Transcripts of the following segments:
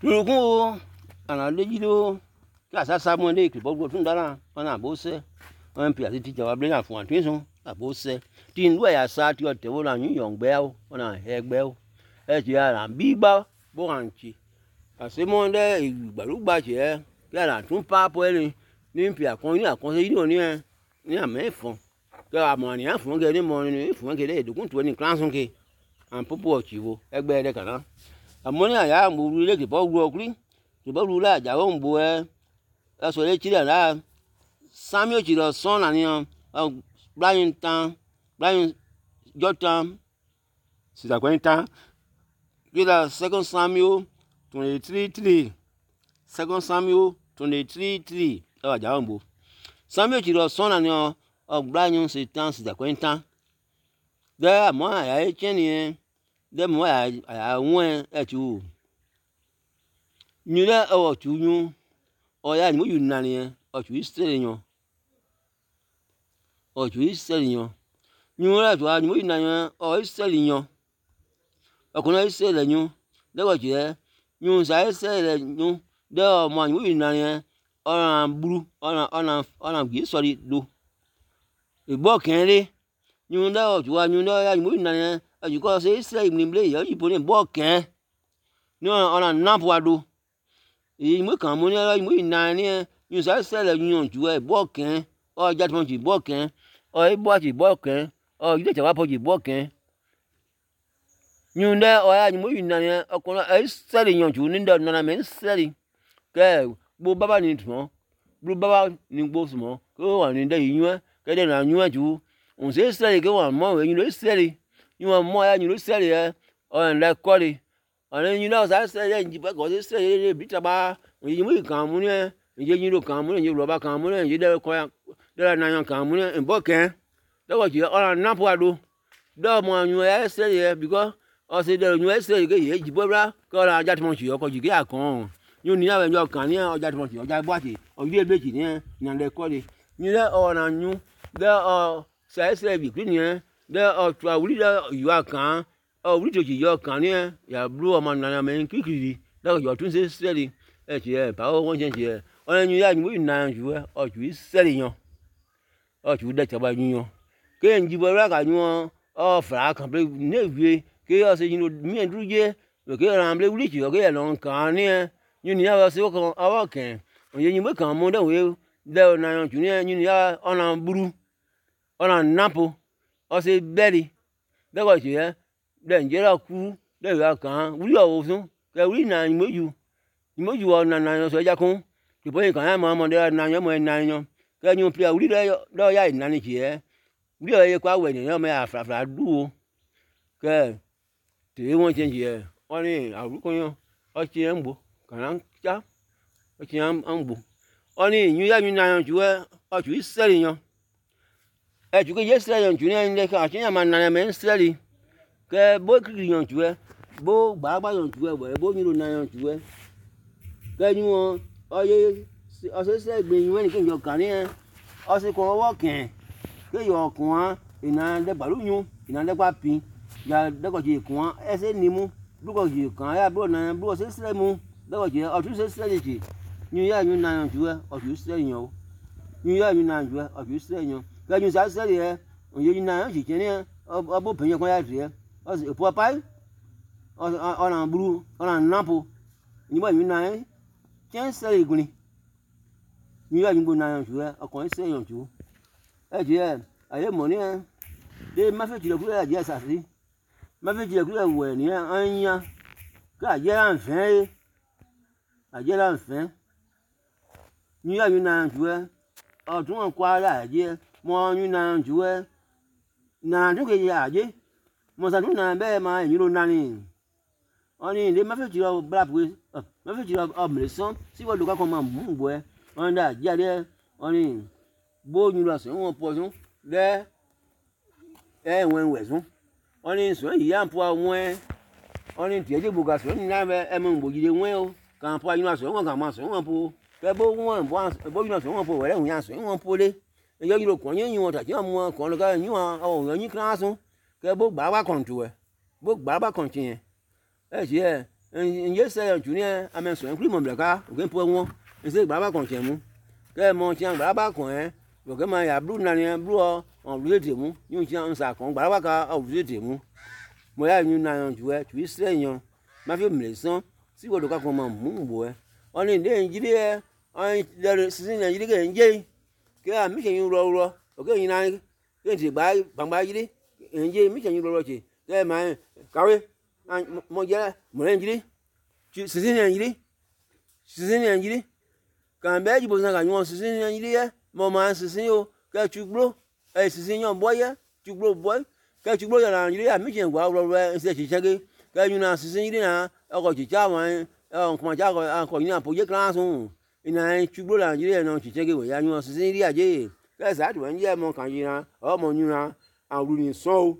Lukun ana lejido ka sasa mo le kribo go tun dara ona bo se on pi ati ti wa ble na fun atun sun abo se ti ndu ya sa ti o te wo la yun yon gbe o ona egbe o e ti ara bi gba bo anchi ase mo de igbalugba je ya la tun pa po ni pi akon se yi oni ni ame fun ke amo ni afun ge ni mo ni fun ge le dukun to ni klansun ke an popo ochiwo egbe de kana amoni aya mo ru le ke bo ru okuri ke bo ru la ja o mbo so le chire la sami o chiro son na ni Brian Jotam sida kwenta kila 2 Samuel 23:3 2 Samuel 23:3 ja o mbo Samuel chiro son na ni Brian Satan sida kwenta de amo aya cheni de mo aya won etu nyule o tunyu o ya ni mo yunani o tu isteriyan nyule to ni mo yunani o isteriyan okuna isteriyan de ko je nyun sa isteriyan de o mo ni mo yunani ona buru ona gi sori do igbo kenle nyun da o tu nyun da ya ni mo yunani you go say Israel ni ble yo yipo ni bo ken ni ona napu ado yi mo kan mo ni mo ina ni you say Israel yun ju e bo ken o ja ti bo ken o e bo ti bo ken o ile te wa po ji bo ken yun da o ya ni mo ina ni okun Israel yun ju ni ndo na me Israel ke gbo baba ni tun gbo baba ni gbo smo ko wa ni de yun ke de na yun ju on say Israel ke wa mo we yun Israel you mo ya nyuru sele ye o nle kori oni you know sa sele nji pe ko sele bi taba yi mu kan mu ni nje nyuru kan mu ni nje roba kan mu ni nje de ko ya de na yan kan mu ni nbo ken de ko ji o na po ado do mo yun ya sele ye because o se de yun sele ke ye ji bo bra ko ra ja ti mo ji o ko ji ke akan yun ni awe njo kan ni o ja ti mo ji o ja bo ati o ile beji ni na le kori ni le o na yun de o sa sele bi ni de o twa wuri de you kan o wuri to ji yo kan ni ya blu o ma na me kikiri de yo tun se sele e ti e pa o won je o ni ya ni wo na ju o ju sele yan o ju de taba yan ke nji bo ra ka yan o fra kan pe ne vie ke o se yin mi en druje ke ran ble wuri ti o ke lo kan ni yin ni ya se o kan o kan o ye yin mo kan mo de we de na yan ju ni yin ya ona buru ona napo o se beri de ko je de njera ku de ya kan wuri o fun ke wuri na imoju o na so ja kun ki bo kan ya mo de na yan mo na yan ke nyun pia wuri de do ya na ni je wuri o ye kwa we ni yan me afra du o ke te won je je o ni aruko yan o ti en gbo kan ja o ti an gbo o ni yun ya yun na yan ju o ju iseri yan e ju ke Israel yan ju ni en le ka ti yan ma na me Israel ke bo kiri yan ju bo gba yan ju bo ni ro na yan ju ke ni won o ye o se se gbe yun ni ke jo kan ni o se ko wo ken ke yo kun ina de balu yun ina de pa pin ya de ko ji kun e se ni mu du ko ji kan ya bro na bro se se mu de ko ji o tu se se ji yun ya yun na yan ju o ju se yan o yun ya yun na ju o ju se yan ke yun sa se ye o ye yun na yan ji ni o bo pin kan ya ri o se po pai o na buru o na napo ni mo yun na chen se igun ni ya yun go na yan ju o kan se yan ju e je aye mo ni de ma fe ti lo kure ya sa si ma fe ti lo kure we ni anya ka je ran fen aje ran fen ni ya yun na yan ju o tun ko ara je mo yun na yan ju na tun ke ya je mo sa tun na be ma yin ro na ni oni le ma fe ti lo bra pu ma fe ti lo o mre son si wo do ka ko ma mu bo on da je de oni bo yun lo so won po sun de wen we sun oni so yi an po won oni ti e je buga so ni na be e mo gbo jide won o kan po yun so won kan ma so won po ke bo won bo yun so won po we le won yan so won po le e yo yiro kon yin won ta ti mo kon lo ka yin o yan yin kan sun ke bo gba wa kon tu bo gba ba kon ti yen e je Nje se yon chu ni ame so en kri mo blaka o gen po won nse gba ba kon chen mu ke mo chen gba ba kon o ke ma ya blu na ni blu on blu de mu yun chen nsa kon gba ba ka o blu de mu mo ya yun na yon chu chu se yon ma fi mle son si wo do ka kon mo mu bo oni de njiri on de sisin njiri ke nje ke a mi chen yun ro o ke yin na ke ti gba bangba yiri nje mi chen yun ro che ke ma kawe mo je mo le njiri sisin njiri kan be ji bo san ka yon sisin njiri mo ma sisin o ke chugbo sisin yon boy chugbo boy ke chugbo ya njiri a mi chen gwa ro se chi chege ke yun na sisin njiri na o chi cha wan ko ja ko yin po je class un ina chugbo la njiri na chi chege we ya yun sisin njiri aje ke sa tu nje mo kan yin na o mo yun na awru ni so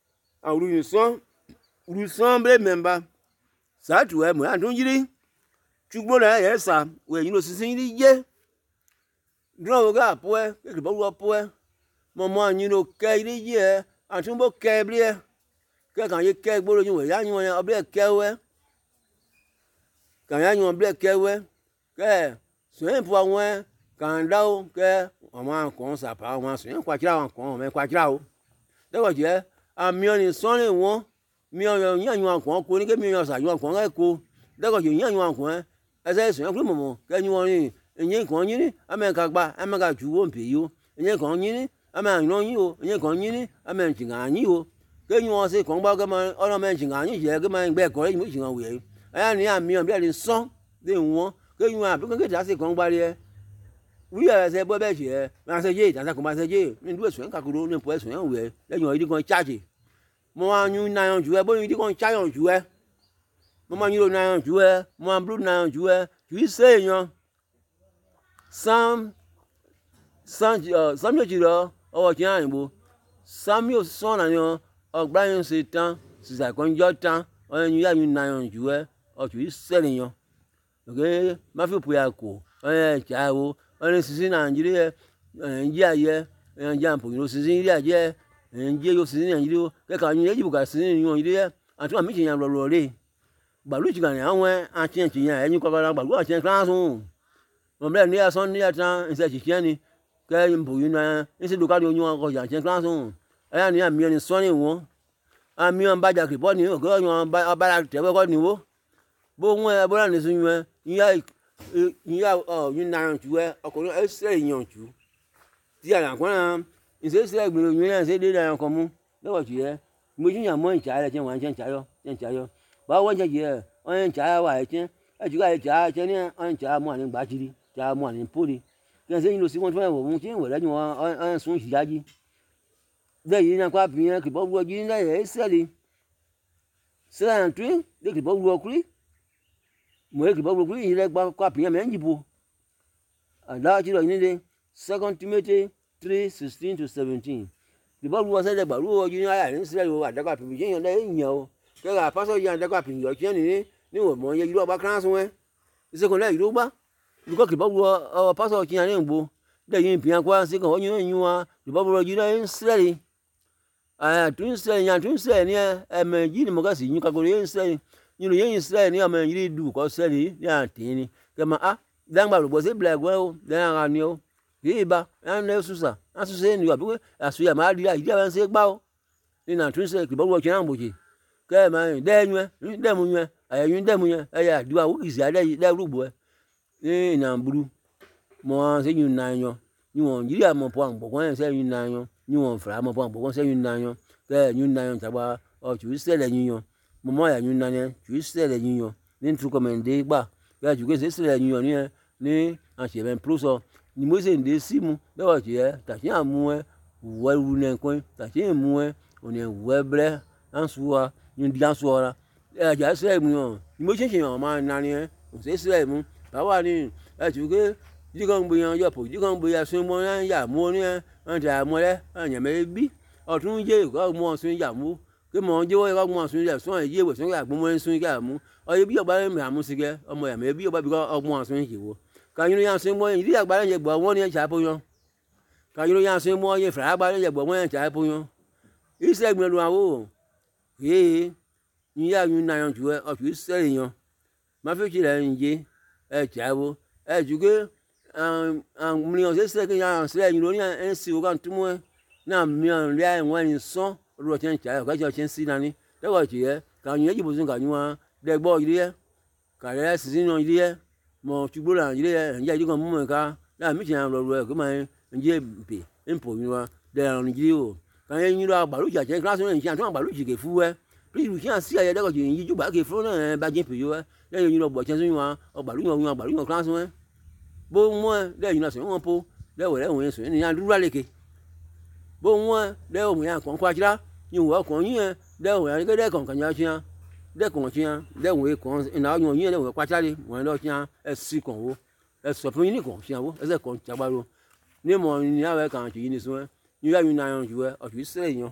Uluson ble member sa tu mo an tun jiri chugbo na ye sa we yin lo sisin jiri je dro ga po ke bo wo po mo mo yin lo ke jiri je an tun bo ke ble ke kan ye ke gbo lo yin we ya yin won oble ke we kan ya yin oble ke we ke so en po awon kan da o ke awon kon sa pa awon so en kwa kira awon kon me kwa kira o de ko je ami oni son le won mi o yan yun akon ko ni ke mi yan sa yun akon ko de ko yan yun akon ese so yan kru momo ke yun won ni yin kon yin ni ame ka gba ame ka ju wo npe yo yin kon yin ni ame yan yin o yin kon yin ni ame jinga yin o ke yun won se kon gba ke ma olo me jinga yin je ke ma gbe ko yin mo jinga we aya ni ami on bi le son de won ke yun abi ke ta se kon gba re wi ya se bo be je ma se je ta se ko ma se je ni du so yan ka kuro ni po so yan we le yun idi kon charge mo wa yun na yon ju bo yin di kon cha yon ju mo ma yun na yon ju mo ma blue na yon ju ju se yon sam yo ji ro o ti an bo sam yo son na yon ogba yon se tan si sa kon jo tan o yun ya yun na yon ju o ju se le yon okay ma fi po ya ko cha o ni sisi na Nigeria nje aye nje po yo sisi ri aje nje yo sisi Nigeria o ke ka yin ejibu ka sisi yon ire atu ami chen yan lo re gbalu ti kan awon a chen yan eyin ko ba gbalu a chen class un mo ble ni ason ni atan nse chi chen ni ke mbo yin na nse do ka ri oyun ko yan chen class un aya ni ami ni so ni won ami on ba ja ke bo ni o go yan ba la te ko ni wo bo won bo la ni sun yan yun na yan ju ọkùnrin ẹ ṣe yan ju ti ara kan nse se gbin yun yan se de yan kan mu lọ́wọ́ ju ye mo jin yan mo ncha le chen wan chen cha yo ba wo je je on ncha wa e chen e ju ga e cha chen ni on ncha mo ani gba jiri cha mo ani poli ke se yin lo si won tun wo mu chen we le ju on sun si daji de yin na kwa bi yan ke bo wo ji na ye se le se an tun de ke bo wo kuri mo e ke bo wo kuri ile gba kwa bi yan me njibo ala ji ro ni de 2 Timothy 3:16-17 the Bible was said about who you are in Israel at the cap in the yo ke ga pastor yan the cap in yo chen ni wo mo ye iro ba class won ise ko le iro ba because the Bible pastor chen ni ngbo de yin pian kwa se ko yun wa the Bible you are in Israel tun se ni me ji ni mo ga si yin ka go yin Israel yin lo yin Israel ni am yin du ko se ni atin ni ke ma dan gba lo se black we o dan ara ni o iba an le susa an su se ni wa bi asu ya ma ri ide ban se gba o ni na tun se ki bo wo chen an boje ke ma de nwe de mu nwe ayun de mu yen ya diwa wo isi ade de rugbo ni na buru mo se yun na yan ni won Nigeria mo po an gbogbo se yun na yan ni won fra mo po an gbogbo se yun na yan ke yun na yan tagba o ju se le yun yan mo mo ya yun na yan ju se le yun yan ni tru komende gba ya ju ke se le yun yan ni an se ben pro so ni mo se nde simu be wa je ta ti amu wo ru ne kon ta ti mu oni we bre ansuwa ni di ansuwa ja se mu yan ni mo se yan ma na ni o se mu ba wa ni ju ke ji kan gbe yan yo po ji kan gbe ya sun mo yan ya mo ni an ja mo le an yan me bi otun je ko mo sun ya mu ke mo je wo ko mo sun ya sun ye we sun ya gbo mo sun ya mu o ye bi ogba me amu sige omo ya me bi ogba bi ko ogbo sun ye wo ka yun yan sin mo yin ri agbara je gbo won ni cha po yan ka yun yan sin mo ye fra agbara je gbo won cha po yan ise gbin lu awo yin ya yun na yan ju o ju se yan ma fi chi le nje chavo juge mlio se ke ya se yin lo ni en si o kan tumo na mlio le won ni so ro chen cha ka jo chen si na ni de ko ji ye ka yin ji bo sun ka ni wa de gbo iri ye ka le si sin no iri ye mo tugbo la iri ye nja ji kan mu ka na mi chen lo ro ko ma nje pe impo ni wa de ran ji o ka yin lo agbalu ja chen class ni chen tun agbalu ji ke fu we pri ru chen si ye de ko ji yin ju ba ke fu na ba jin pe yo de yin lo gbo chen sun wa agbalu class we bó wọn lẹ́yìn náà sọ̀rọ̀ wọn po lẹ́wọ̀ lẹ́wọ̀n yẹn sọ̀rọ̀ ní yàn dúró lẹ́kẹ̀ bó wọn lẹ́wọ̀ yẹn kàn kó àjírá ní ìwọ̀ ọkàn yẹn lẹ́wọ̀ yẹn gẹ́gẹ́ kàn kàn yẹn tiẹ́ lẹ́kàn tiẹ́ lẹ́wọ̀n yẹn kàn ìnà ọ̀yàn yẹn lẹ́wọ̀n pàtà lé wọn lọ́ tiẹ́ ẹ̀sì kàn wó ẹ̀sọ̀ fún yín kàn tiẹ́ wó ẹsẹ̀ kàn tsagbaro ní mọ̀ ní yàrá kàn tì yín ní sùn ní yàrá yín náà jù ẹ ọ̀tún ìsirẹ̀ yàn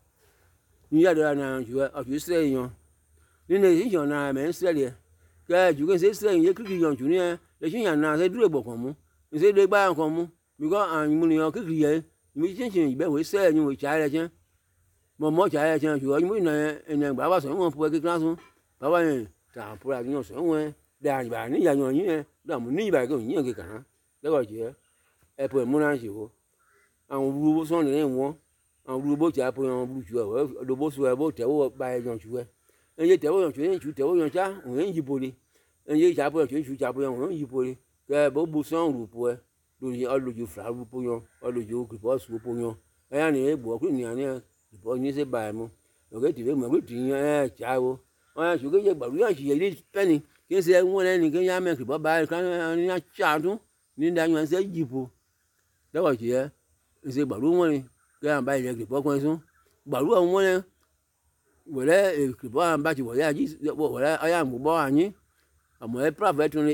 ní yàrá náà jù ẹ ọ̀tún ìsirẹ̀ yàn nínú ìyàn náà mẹ́ ń sirẹ̀ kẹ́ jù kẹ́ ń sirẹ̀ yẹn kíkì yàn jù ní ẹ lẹ́sìn yàn náà ṣe dúró ìbò kàn mú ṣe dé gbá nǹkan mú bíkọ́ àwọn ìmúniyàn kékeré yẹn ìmú chinchin ìbẹ̀wò sẹ́ẹ̀ ni wò ṣáà rẹ̀ tiẹ́ mọ̀ ṣáà rẹ̀ tiẹ́ ṣùgbọ́n ìmú ìnà ẹ̀nà bàbá sọ̀rọ̀ wọn fún ẹ kékeré sún bàbá yẹn tà fúra yẹn sọ̀rọ̀ wọn dà àyìnbá níyà yàn yín yẹn dààmú níyìnbá kò yín yẹn kékeré náà lẹ́kọ̀ọ́ jẹ́ ẹ̀pọ̀ ìmúra ṣe wò àwọn burúkú sọ̀rọ̀ lẹ́yìn wọn àwọn burúkú bó ti àpò yẹn burú jù ẹ̀ lóbó sọ ẹ̀ bó tẹ̀wọ́ bá ẹ̀ yàn jù ẹ̀ ẹ̀yẹ tẹ̀wọ́ yàn jù ẹ̀ jù tẹ̀wọ́ yàn já òun yẹn yí poli ẹ̀yẹ ìṣàpọ̀ yàn jù ìṣàpọ̀ yàn òun yí poli kẹ́ bó bu sọ́ọ̀n rù po ẹ̀ lórí ọlójú fúlàrú póyán ọlójú kìpọ́sù póyán ẹ̀yà ni èèbù ọkùnrin ní àná kìpọ́ ní ṣe báyìí mu òkè tìfẹ́ mọ̀ pé tìyàn ẹ̀ ṣáwó ọ̀yà ṣùgbọ́n yẹ gbàgbé yàn ṣìyẹ ilé pẹ́ni kí n ṣe wọ́n lẹ́ni kí n yá mẹ́ kìpọ́ báyìí ká ní ṣáàtún ní dáyọ̀ ṣe jìpọ̀ lọ́wọ́ ṣìyẹ ń ṣe gbàgbé wọn ni kí n bá ilẹ̀ kìpọ́ kan sún gbàgbé wọn ni wọ̀lẹ́ kìpọ́ bá ti wọ̀lẹ́ ọ̀yà àmúbọ̀ àyín àmọ́ ẹ̀ pàfẹ́ tún ní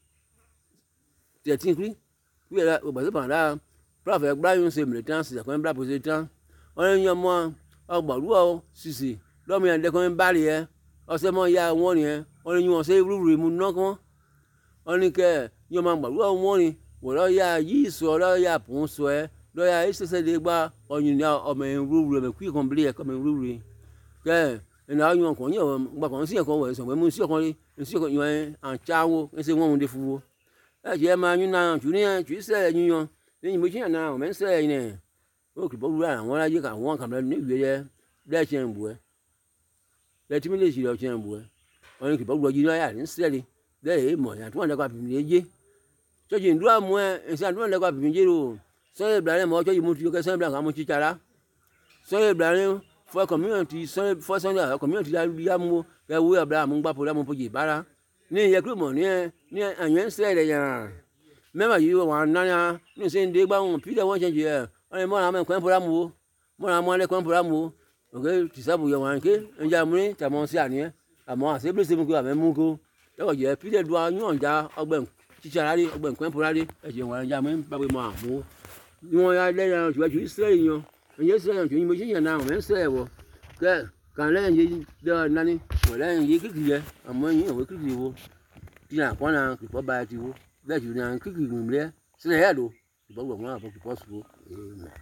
tẹ̀tí kiri oui là au bas pendant prof avec bla yon se militant c'est quand même bla poser temps on y a moi au bas ou si l'homme y a des quand même barrière on se moi ya won yẹn on y on se ruru mu no kon on ni ke yo ma gba wo won ni wo lo ya yi so lo ya pun so e lo ya ise se de gba on ni o me ruru me ku kon bli e ko me ruru ke ina yon kon yo gba kon si e kon wo so me mu si kon ri si kon yo an chawo se won de fu ẹ̀jẹ̀ máa yún náà jù ní jù sẹ́ẹ̀ yíyan lẹ́yìn méjì náà ọ̀mẹ́ ń sẹ́ẹ̀ yìí nẹ̀ ó kì í bọ́ wúrà àwọn aráyé kà wọ́n kà mẹ́rin ní ìwé yẹ lẹ́ẹ̀ṣẹ̀ ń bù ẹ́ lẹ́tí mi lè ṣe lọ́ọ̀ṣẹ̀ ń bù ẹ́ wọ́n ní kì í bọ́ wúrà yìí náà yà ní sẹ́ẹ̀lì lẹ́yìn mọ̀ yàtọ̀ wọn lẹ́kọ̀ọ́ àbìmí yé ṣọ́ọ̀ṣì ń dúró mú ẹ ẹ̀sìn àdúrà lẹ́kọ̀ọ́ àbìmí yé o sọ́yìn ìbìlẹ̀ mọ́ ṣọ́ọ̀ṣì mú ti yọkẹ́ sọ́yìn ìbìlẹ̀ kà mú ti tara sọ́yìn ìbìlẹ̀ fọ́ community fọ́ sọ́yìn community yà mú kẹ́ wú ìbìlẹ̀ àmúgbàpọ̀ lámú pojì ìbára ní ìyẹ́kúrò mọ̀ ní àyẹ̀ ń sẹ́ẹ̀lẹ̀ yàrá mẹ́wàá yìí wọ́n náà ní sẹ́yìn dé gbá wọn pílẹ̀ wọ́n ṣẹ̀jẹ̀ ẹ̀ wọ́n ní mọ́ra mẹ́kọ́ ẹ̀pọ̀rámù o mọ́ra mọ́lẹ́ kọ́ ẹ̀pọ̀rámù o òkè tìṣàbù yẹ̀ wọ́n ké ẹ̀jẹ̀ amúní tàmọ́ sí àníyàn àmọ́ àṣẹ́bílẹ̀ sẹ́mu kó àmẹ́ mú kó lọ́wọ́ jẹ́ pílẹ̀ dùn yọ̀n já ọgbẹ́ tíṣàrárí ọgbẹ́ nǹkan ẹ̀pọ̀rárí ẹ̀jẹ̀ wọn ẹ̀jẹ̀ amúní bàbá mọ́ àmú ni wọ́n yá lẹ́yìn àwọn ṣùgbọ́n ìsírẹ́lì yan ẹ̀yẹ ìsírẹ́lì yan mo ṣe yàn náà ọ̀mẹ́ ìsírẹ́lì wọ kẹ́ kàn lẹ́yìn yé dẹ́wọ̀ nání wọ̀ lẹ́yìn yé kíkì yẹ àmọ́ ẹ̀yìn ìwé kíkì wo tí àkọ́nà kìpọ́ bá ti wo bẹ́ẹ̀ jù ní àwọn kíkì gbìmìlẹ́ sílẹ̀ yẹ́ lò ìbọ̀gbọ̀n àwọn àbọ̀ kìpọ́ sùn.